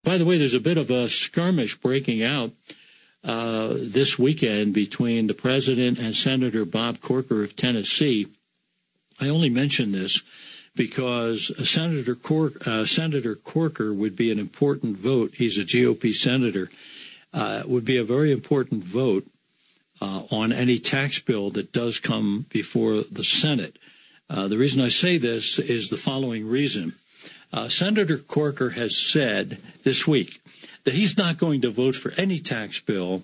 By the way, there's a bit of a skirmish breaking out this weekend between the president and Senator Bob Corker of Tennessee. I only mention this because Senator Corker would be an important vote. He's a GOP senator. Would be a very important vote on any tax bill that does come before the Senate. The reason I say this is the following reason. Senator Corker has said this week that he's not going to vote for any tax bill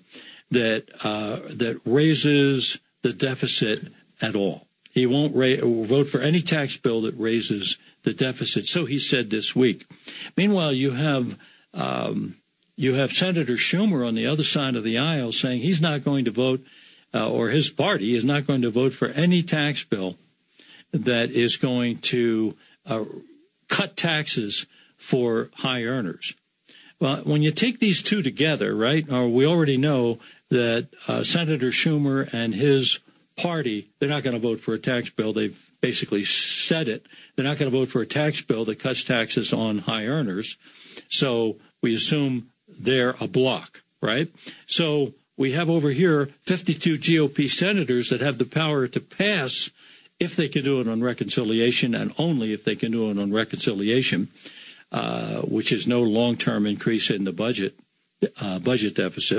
that raises the deficit at all. He won't vote for any tax bill that raises the deficit. So he said this week. Meanwhile, you have Senator Schumer on the other side of the aisle saying he's not going to vote, or his party is not going to vote for any tax bill that is going to cut taxes for high earners. Well, when you take these two together, right, we already know that Senator Schumer and his party, they're not going to vote for a tax bill. They've basically said it. They're not going to vote for a tax bill that cuts taxes on high earners. So we assume they're a block, right? So we have over here 52 GOP senators that have the power to pass, if they can do it on reconciliation, and only if they can do it on reconciliation, which is no long-term increase in the budget deficit.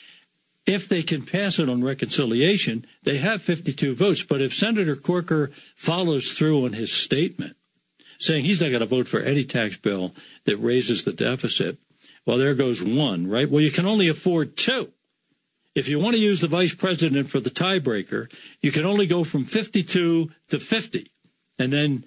If they can pass it on reconciliation, they have 52 votes. But if Senator Corker follows through on his statement, saying he's not going to vote for any tax bill that raises the deficit, well, there goes one, right? Well, you can only afford two. If you want to use the vice president for the tiebreaker, you can only go from 52 to 50. And then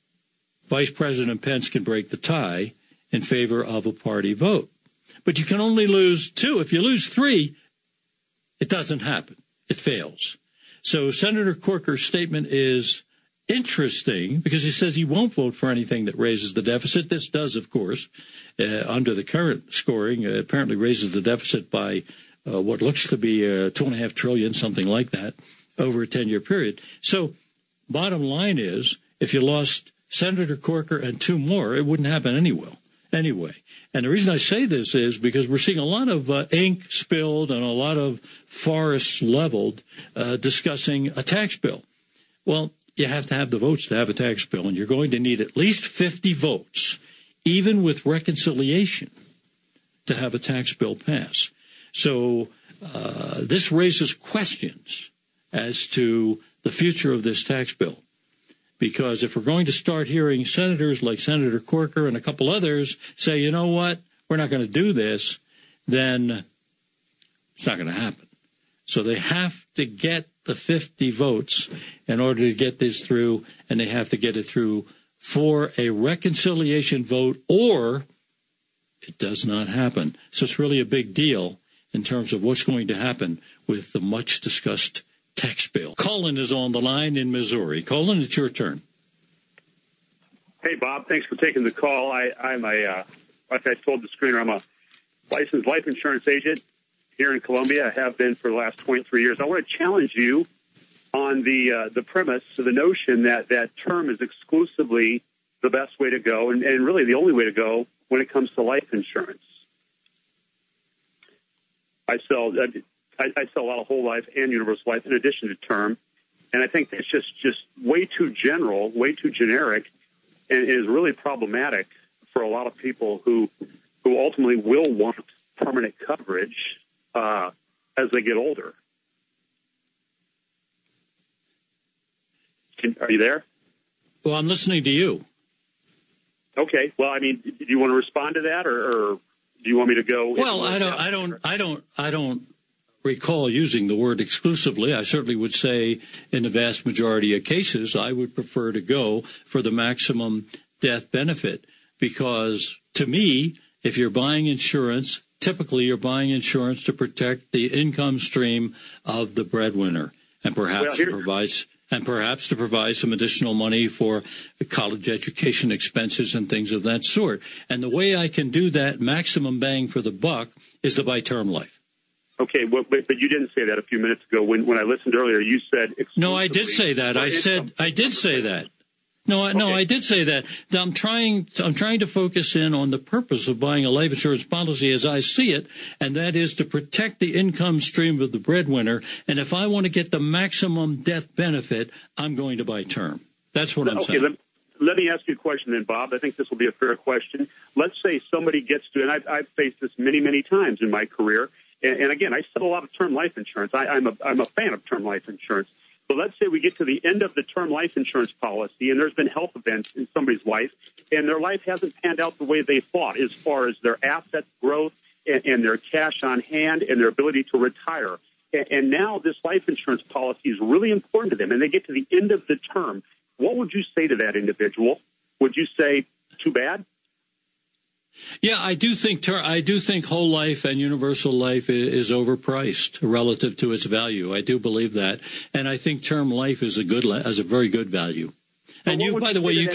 Vice President Pence can break the tie in favor of a party vote. But you can only lose two. If you lose three, it doesn't happen. It fails. So Senator Corker's statement is interesting because he says he won't vote for anything that raises the deficit. This does, of course, under the current scoring, apparently raises the deficit by what looks to be $2.5 trillion, something like that, over a 10-year period. So bottom line is, if you lost Senator Corker and two more, it wouldn't happen anyway. And the reason I say this is because we're seeing a lot of ink spilled and a lot of forests leveled discussing a tax bill. Well, you have to have the votes to have a tax bill, and you're going to need at least 50 votes, even with reconciliation, to have a tax bill pass. So this raises questions as to the future of this tax bill. Because if we're going to start hearing senators like Senator Corker and a couple others say, you know what, we're not going to do this, then it's not going to happen. So they have to get the 50 votes in order to get this through, and they have to get it through for a reconciliation vote, or it does not happen. So it's really a big deal in terms of what's going to happen with the much-discussed tax bill. Colin is on the line in Missouri. Colin, it's your turn. Hey, Bob. Thanks for taking the call. I'm like I told the screener, I'm a licensed life insurance agent here in Columbia. I have been for the last 23 years. I want to challenge you on the premise, so the notion that term is exclusively the best way to go and really the only way to go when it comes to life insurance. I sell a lot of whole life and universal life in addition to term, and I think it's just way too general, way too generic, and is really problematic for a lot of people who ultimately will want permanent coverage as they get older. Are you there? Well, I'm listening to you. Okay. Well, I mean, do you want to respond to that, or do you want me to go? Well, I don't recall using the word exclusively. I certainly would say in the vast majority of cases, I would prefer to go for the maximum death benefit, because to me, if you're buying insurance, typically you're buying insurance to protect the income stream of the breadwinner, and perhaps to provide some additional money for college education expenses and things of that sort. And the way I can do that maximum bang for the buck is to buy term life. Okay, well, but you didn't say that a few minutes ago. When I listened earlier, you said exclusively. No, I did say that. I did say that. No, I did say that. I'm trying to focus in on the purpose of buying a life insurance policy as I see it, and that is to protect the income stream of the breadwinner. And if I want to get the maximum death benefit, I'm going to buy term. That's what I'm saying. Let me ask you a question then, Bob. I think this will be a fair question. Let's say somebody gets to, and I've faced this many, many times in my career. And again, I sell a lot of term life insurance. I'm a fan of term life insurance. But let's say we get to the end of the term life insurance policy, and there's been health events in somebody's life, and their life hasn't panned out the way they thought as far as their asset growth and their cash on hand and their ability to retire. And now this life insurance policy is really important to them, and they get to the end of the term. What would you say to that individual? Would you say, too bad? Yeah, I do think whole life and universal life is overpriced relative to its value. I do believe that, and I think term life is a very good value. And by the way, you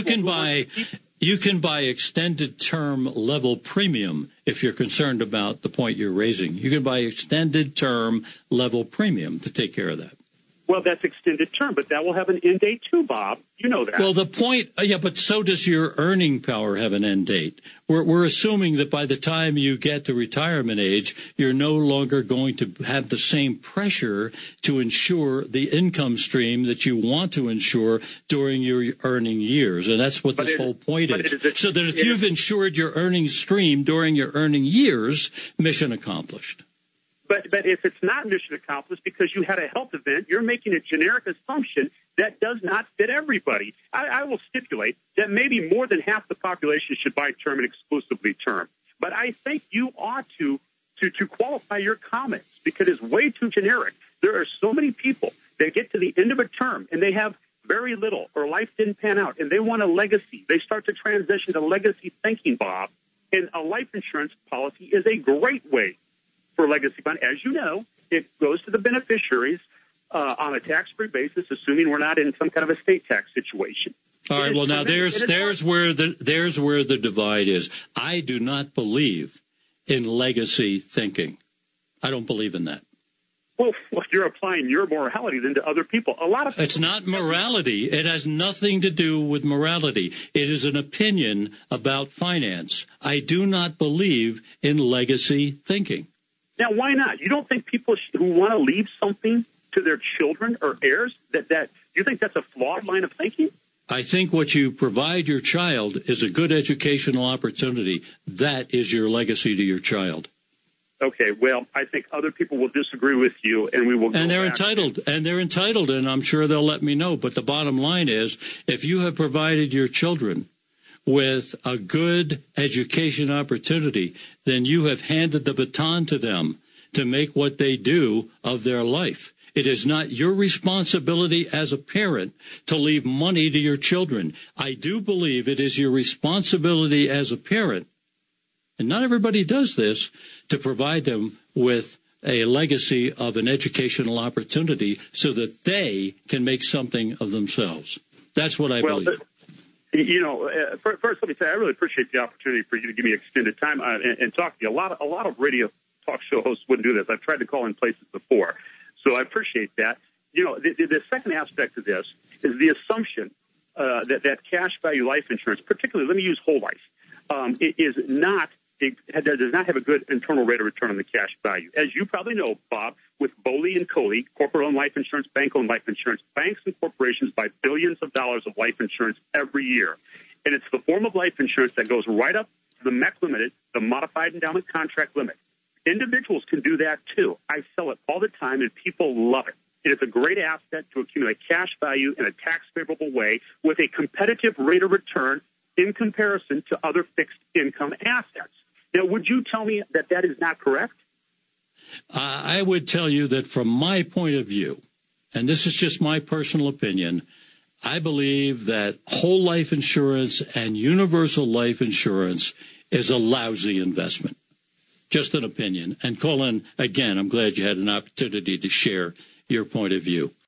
can buy extended term level premium if you're concerned about the point you're raising. You can buy extended term level premium to take care of that. Well, that's extended term, but that will have an end date too, Bob. You know that. Well, the point, but so does your earning power have an end date. We're assuming that by the time you get to retirement age, you're no longer going to have the same pressure to ensure the income stream that you want to ensure during your earning years. And that's what this whole point is. So that if you've insured your earning stream during your earning years, mission accomplished. But if it's not mission accomplished because you had a health event, you're making a generic assumption that does not fit everybody. I will stipulate that maybe more than half the population should buy term and exclusively term. But I think you ought to qualify your comments because it's way too generic. There are so many people that get to the end of a term and they have very little or life didn't pan out and they want a legacy. They start to transition to legacy thinking, Bob. And a life insurance policy is a great way for legacy fund. As you know, it goes to the beneficiaries on a tax-free basis, assuming we're not in some kind of a state tax situation. All right. Well, now there's where the divide is. I do not believe in legacy thinking. I don't believe in that. Well, you're applying your morality then to other people. A lot of people, it's not morality. It has nothing to do with morality. It is an opinion about finance. I do not believe in legacy thinking. Now, why not? You don't think people who want to leave something to their children or heirs, that you think that's a flawed line of thinking? I think what you provide your child is a good educational opportunity. That is your legacy to your child. Okay, well, I think other people will disagree with you, and we will go And they're entitled, and I'm sure they'll let me know. But the bottom line is, if you have provided your children with a good education opportunity, then you have handed the baton to them to make what they do of their life. It is not your responsibility as a parent to leave money to your children. I do believe it is your responsibility as a parent, and not everybody does this, to provide them with a legacy of an educational opportunity so that they can make something of themselves. That's what I believe. You know, first let me say I really appreciate the opportunity for you to give me extended time and talk to you. A lot of radio talk show hosts wouldn't do this. I've tried to call in places before, so I appreciate that. You know, the second aspect of this is the assumption that cash value life insurance, particularly, let me use whole life, it does not have a good internal rate of return on the cash value. As you probably know, Bob, with BOLI and COLI, corporate-owned life insurance, bank-owned life insurance, banks and corporations buy billions of dollars of life insurance every year. And it's the form of life insurance that goes right up to the MEC limited, the modified endowment contract limit. Individuals can do that, too. I sell it all the time, and people love it. It is a great asset to accumulate cash value in a tax-favorable way with a competitive rate of return in comparison to other fixed income assets. Now, would you tell me that that is not correct? I would tell you that from my point of view, and this is just my personal opinion, I believe that whole life insurance and universal life insurance is a lousy investment. Just an opinion. And Colin, again, I'm glad you had an opportunity to share your point of view.